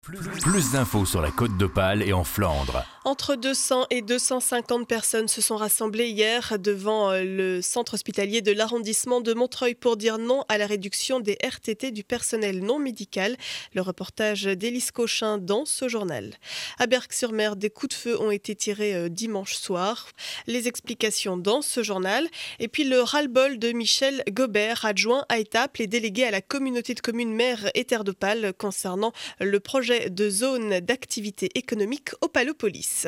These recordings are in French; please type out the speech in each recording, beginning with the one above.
Plus d'infos sur la Côte d'Opale et en Flandre. Entre 200 et 250 personnes se sont rassemblées hier devant le centre hospitalier de l'arrondissement de Montreuil pour dire non à la réduction des RTT du personnel non médical. Le reportage d'Élise Cochin dans ce journal. À Berck-sur-Mer, des coups de feu ont été tirés dimanche soir. Les explications dans ce journal. Et puis le ras-le-bol de Michel Gobert, adjoint à Étaples et délégué à la communauté de communes Mer et Terre d'Opale concernant le projet de zone d'activité économique Opalopolis.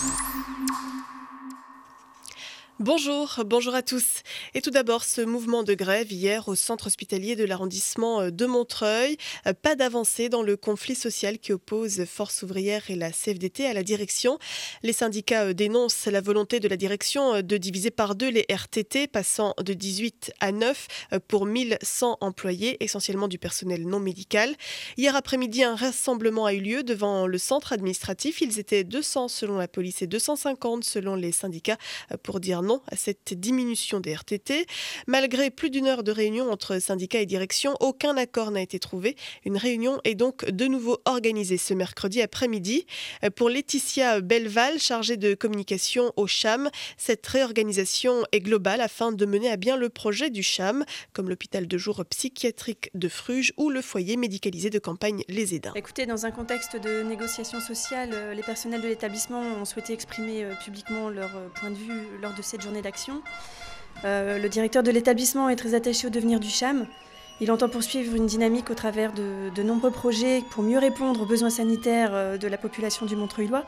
Bonjour à tous. Et tout d'abord, ce mouvement de grève hier au centre hospitalier de l'arrondissement de Montreuil. Pas d'avancée dans le conflit social qui oppose Force ouvrière et la CFDT à la direction. Les syndicats dénoncent la volonté de la direction de diviser par deux les RTT, passant de 18 à 9 pour 1100 employés, essentiellement du personnel non médical. Hier après-midi, un rassemblement a eu lieu devant le centre administratif. Ils étaient 200 selon la police et 250 selon les syndicats pour dire non à cette diminution des RTT. Malgré plus d'une heure de réunion entre syndicats et direction, aucun accord n'a été trouvé. Une réunion est donc de nouveau organisée ce mercredi après-midi. Pour Laetitia Belval, chargée de communication au CHAM, cette réorganisation est globale afin de mener à bien le projet du CHAM, comme l'hôpital de jour psychiatrique de Fruges ou le foyer médicalisé de campagne Les Édins. Écoutez, dans un contexte de négociation sociale, les personnels de l'établissement ont souhaité exprimer publiquement leur point de vue lors de cette journée d'action. Le directeur de l'établissement est très attaché au devenir du CHAM. Il entend poursuivre une dynamique au travers de nombreux projets pour mieux répondre aux besoins sanitaires de la population du Montreuilois.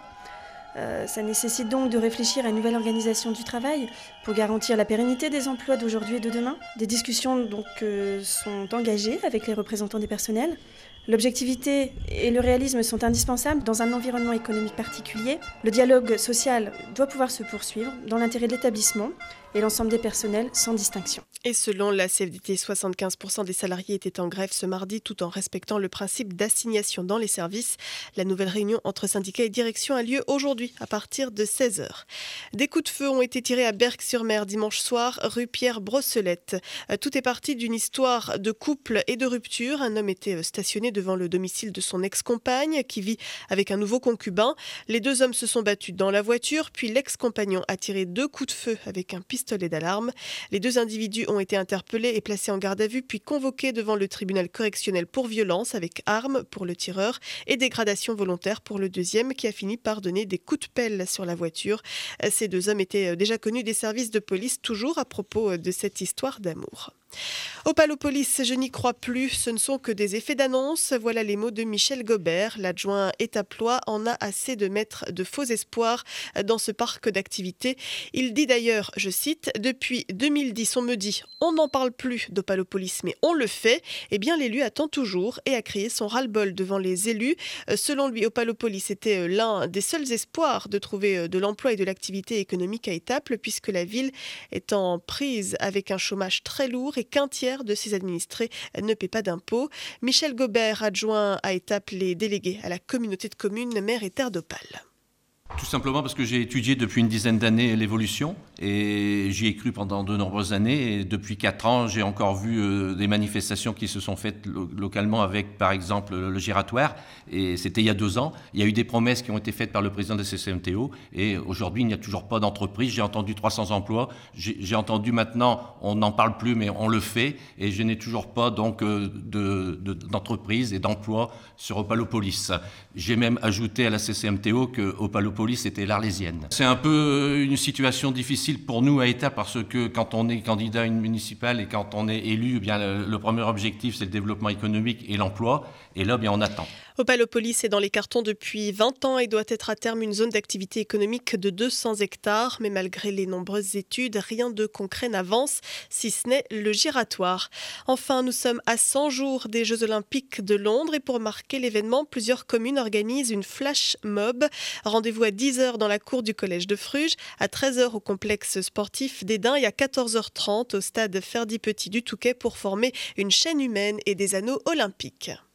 Ça nécessite donc de réfléchir à une nouvelle organisation du travail pour garantir la pérennité des emplois d'aujourd'hui et de demain. Des discussions donc sont engagées avec les représentants des personnels. L'objectivité et le réalisme sont indispensables dans un environnement économique particulier. Le dialogue social doit pouvoir se poursuivre dans l'intérêt de l'établissement et l'ensemble des personnels sans distinction. Et selon la CFDT, 75% des salariés étaient en grève ce mardi tout en respectant le principe d'assignation dans les services. La nouvelle réunion entre syndicats et direction a lieu aujourd'hui à partir de 16h. Des coups de feu ont été tirés à Berck-sur-Mer dimanche soir, rue Pierre-Brosselette. Tout est parti d'une histoire de couple et de rupture. Un homme était stationné devant le domicile de son ex-compagne qui vit avec un nouveau concubin. Les deux hommes se sont battus dans la voiture, puis l'ex-compagnon a tiré 2 coups de feu avec un pistolet d'alarme. Les 2 individus ont été interpellés et placés en garde à vue, puis convoqués devant le tribunal correctionnel pour violence avec arme pour le tireur et dégradation volontaire pour le deuxième qui a fini par donner des coups de pelle sur la voiture. Ces 2 hommes étaient déjà connus des services de police, toujours à propos de cette histoire d'amour. Opalopolis, je n'y crois plus, ce ne sont que des effets d'annonce. Voilà les mots de Michel Gobert. L'adjoint étaplois en a assez de mettre de faux espoirs dans ce parc d'activités. Il dit d'ailleurs, je cite, « Depuis 2010, on me dit « On n'en parle plus d'Opalopolis, mais on le fait ». Eh bien, l'élu attend toujours et a crié son ras-le-bol devant les élus. Selon lui, Opalopolis était l'un des seuls espoirs de trouver de l'emploi et de l'activité économique à Étaples, puisque la ville est en prise avec un chômage très lourd et qu'un tiers de ses administrés ne paie pas d'impôts. Michel Gobert, adjoint à Étaples et délégué à la communauté de communes Mer et Terre d'Opale. Tout simplement parce que j'ai étudié depuis une dizaine d'années l'évolution et j'y ai cru pendant de nombreuses années. Et depuis 4 ans, j'ai encore vu des manifestations qui se sont faites localement avec, par exemple, le giratoire. Et c'était il y a 2 ans. Il y a eu des promesses qui ont été faites par le président de la CCMTO. Et aujourd'hui, il n'y a toujours pas d'entreprise. J'ai entendu 300 emplois. J'ai entendu maintenant, on n'en parle plus, mais on le fait. Et je n'ai toujours pas donc d'entreprise et d'emploi sur Opalopolis. J'ai même ajouté à la CCMTO que Opalopolis était l'Arlésienne. C'est un peu une situation difficile pour nous à État parce que quand on est candidat à une municipale et quand on est élu, eh bien, le premier objectif c'est le développement économique et l'emploi. Et là, bien, on attend. Opalopolis est dans les cartons depuis 20 ans et doit être à terme une zone d'activité économique de 200 hectares. Mais malgré les nombreuses études, rien de concret n'avance, si ce n'est le giratoire. Enfin, nous sommes à 100 jours des Jeux Olympiques de Londres et pour marquer l'événement, plusieurs communes organisent une flash mob. Rendez-vous à 10h dans la cour du collège de Fruges, à 13h au complexe sportif d'Édins et à 14h30 au stade Ferdy-Petit du Touquet pour former une chaîne humaine et des anneaux olympiques.